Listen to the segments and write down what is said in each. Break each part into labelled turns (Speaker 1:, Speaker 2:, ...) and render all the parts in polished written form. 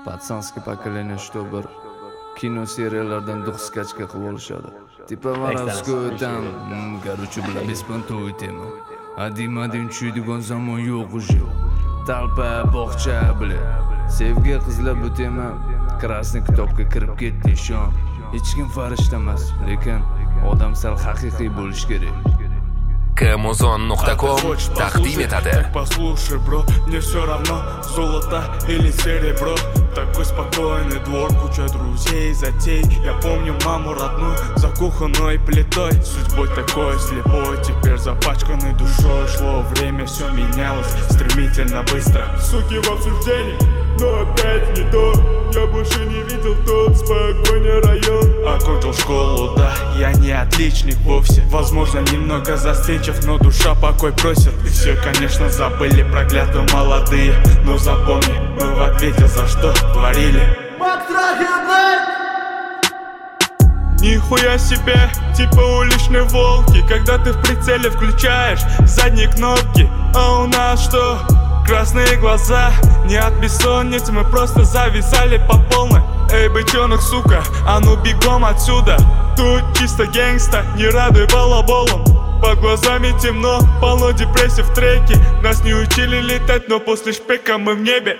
Speaker 1: Пацанский поколение, что bir kino seriallardan duxskachka qilib olishadi. Tipa Varavskoy там, короче, бля, беспонтовый тема. Один чuydigan zamon yo'q уже. Talpa, bog'cha, bля. Sevgi qizlar bu tema krasniy kitobga kirib ketdi ishon. Hech kim farishta emas, lekin odam sal haqiqiy bo'lish kerak.
Speaker 2: Kmozon.com taqdim etadi.
Speaker 3: Послушай, бро, мне все равно, золото или серебро. Такой спокойный двор, куча друзей, затей. Я помню маму родную за кухонной плитой. Судьбой такой слепой, теперь запачканной душой. Шло время, все менялось стремительно, быстро. Суки в обсуждении, но опять не то. Я больше не видел тот спокойный район. Окончил школу, да, я не отличник вовсе. Возможно, немного застенчив, но душа покой просит. И все, конечно, забыли, проклятые молодые. Но запомни, мы в ответе за что творили. Нихуя себе, типа уличные волки. Когда ты в прицеле включаешь задние кнопки. А у нас что? Красные глаза, не от бессонницы, мы просто зависали по полной. Эй, бычонок, сука, а ну бегом отсюда. Тут чисто гэнгста, не радуй балаболом. Под глазами темно, полно депрессий в треке. Нас не учили летать, но после шпека мы в небе.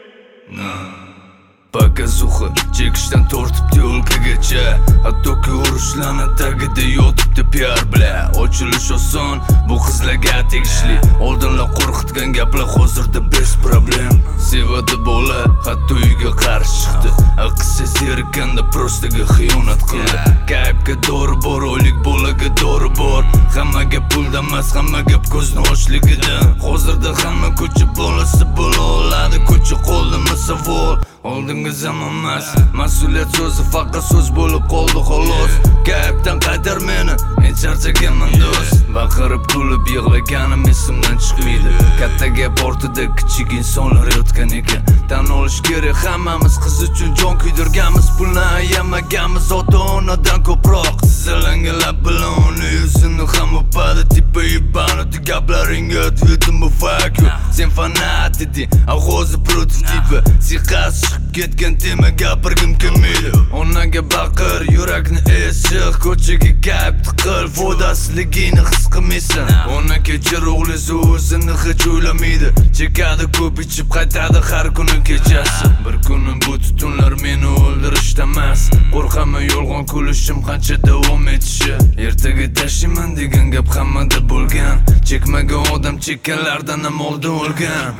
Speaker 1: Показуха, chekishdan tortibdi o'lkagacha. Hattoki urushlarni tagida yotibdi piar, bля. Ochilish oson, bu qizlarga tegishli. Oldinlar qo'rqitgan gaplar hozirda bez problem. Sevadi bola, hatto uyga qarshi chiqdi. Aqsa zerikanda prostaga xiyonat qildi. Kayfga dori bor, oylik bolaga dori bor. Hamma gap pulda emas, hamma gap ko'zni ochligidan. Hozirda hamma ko'cha bolasi bo'la oladi. Ko'cha qo'limi savol. Oldingi zaman emas, mas'uliyat so'zi faqat so'z bo'lib qoldi xolos. Kayfdan qaytar meni, men charchaganman do'st. Baqirib kulib yig'laganim esimdan chiqmaydi. Katta gap ortida kichik insonlar yotgan ekan. Tan olish kerak, hammamiz qiz uchun jon kuydirganmiz. Pulni ayamaganmiz ota-onadan ko'proq. Sizalangan lab bilan uni yuzini ham o'padi. Tipa ibanadi gaplaringga ответim bu fuck you. Sen fanat eding, ag'ozi prototipi. Siqas chiqib ketgan tema gapirgim kelmaydi. Onaga baqir, yurakni eshiq. Ko'chaga kayf tiqil, foydasizligini his qilmaysan. Ona kechir, o'g'lisi o'zini hech o'ylamaydi. Chekadi ko'p ichib qaytadi har kuni kechasi. Bir kuni bu tutunlar meni o'ldirishda emas. Qo'rqaman yolg'on kulishim qancha davom etishi. Ertaga tashlayman degan gap hammada bo'lgan. Chekmagan odam chekkanlardan ham oldin o'lgan.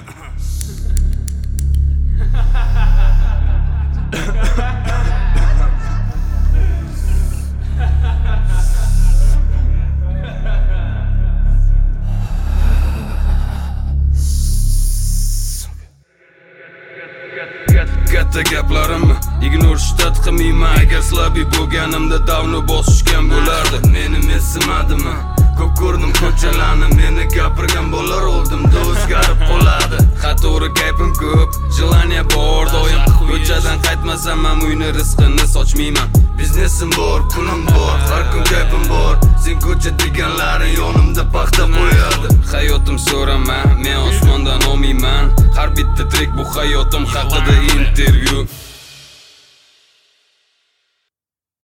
Speaker 1: Katta gaplarimni ignorishdan qilmayman. Agar slabi bo'lganimda davno bosishgan bo'lardi. Meni mensimadimi? Ko'p ko'rdim ko'chalarni, meni gapirgan bo'lar oldimda o'zgarib qoladi. Xato'ri kayfim ko'p, jelaniya bor doim. Ko'chadan qaytmasam ham uyni rizqini sochmayman. Biznesim bor, pulim bor, har kun kayfim bor. Sen ko'cha deganlaring yonimda paxta qo'yadi. Hayotim so'raman, men osmondan olmayman. Har bitta trek bu hayotim haqida intervyu.